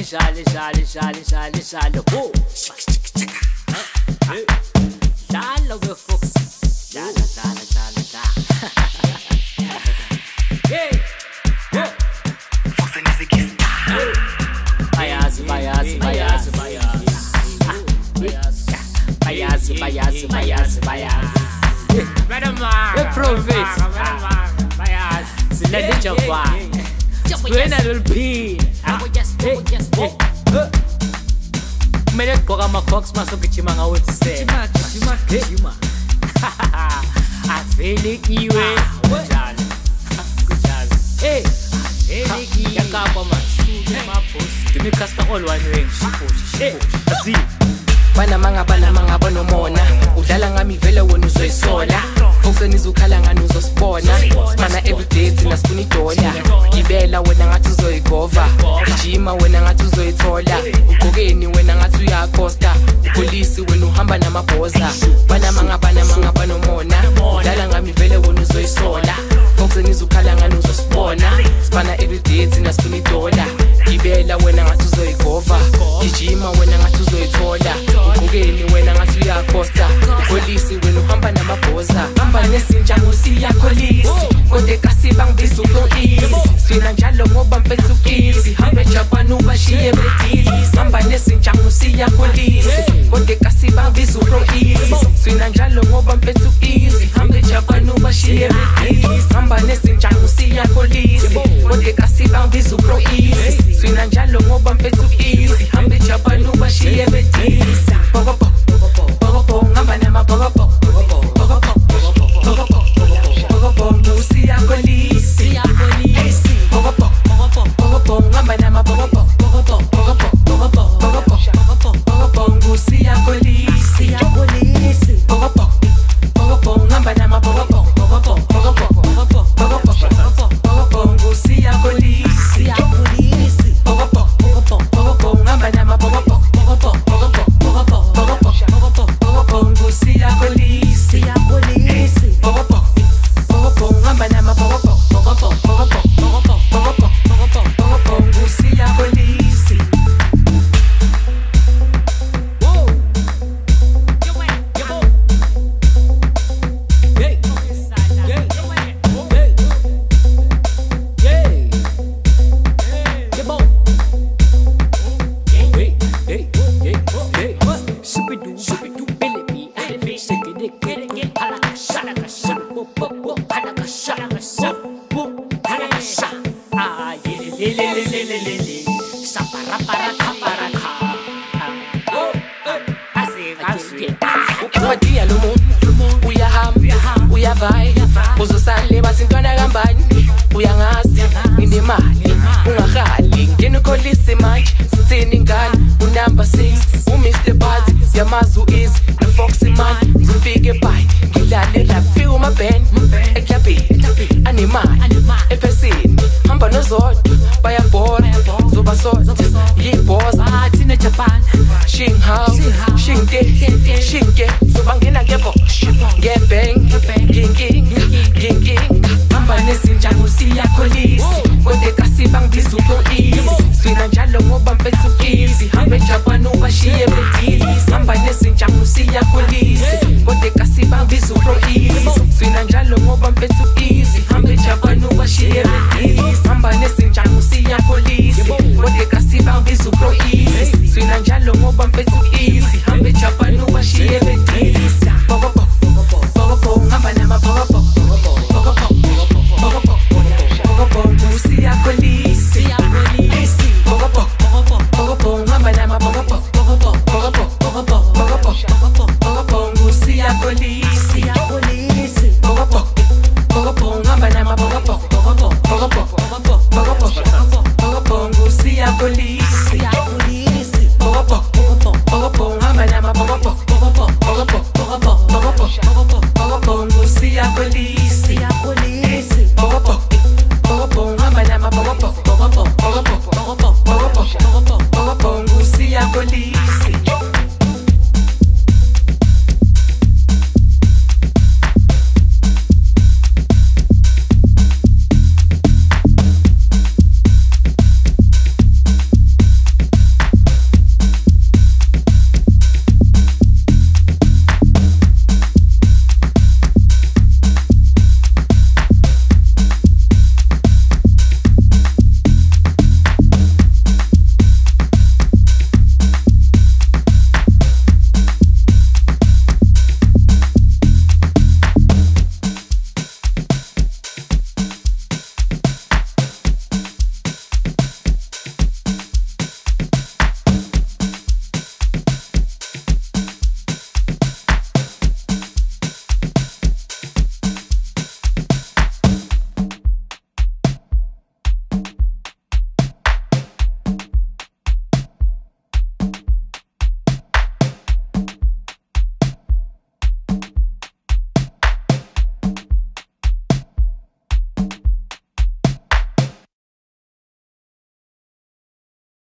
Oh, dala we folks. Dala. Hey, Fox and is a kiss. Bayazi. The prophets. Let the Java. When I will be. Mene koga makoks maso kichimanga wote se. Kichima. Afele iwe. Kujali. Hey. Afele yakapa masudu mapos. Kimi kasta all one ring. Shipo. Asi. Bana manga bono mona. Udala ngami vele wona uzoyisola. Folks nizukhala ngani uzosibona. Mana everyday thina sifuna idola. Gibela wena ngathi uzoyigova. Ijima wena ngathi uzoyithola. Ugqokeni wena ngathi uyakosta. Upolisi wena uhamba namabhoza. Bana manga bono mona. Udala ngami vele wona uzoyisola. Folks nizukhala ngani uzosibona. Spana everyday thina sifuna idola. Gibela wena ngathi uzoyigova. Ijima wena ngathi uzoyithola. Ugqokeni wena ngathi uyakosta. Upolisi wena uhamba namabhoza. Hamba nezinja ngusiya kholisi. Kode kasiba ngibiza uProeasy. Sina njalo ngoba mfethu easy. Hambe Japan ubashiye bedili. Hamba nezinja ngusiya kholisi. Kode kasiba ngibiza uProeasy. Sina njalo ngoba mfethu easy. Hambe Japan ubashiye bedili. Hamba nezinja ngusiya kholisi. Kode kasiba ngibiza uProeasy. Sina njalo ngoba mfethu easy. Hambe Japan ubashiye bedili. Pogo ngamba nama pogo. Uyahamba, uyavibe, uzosala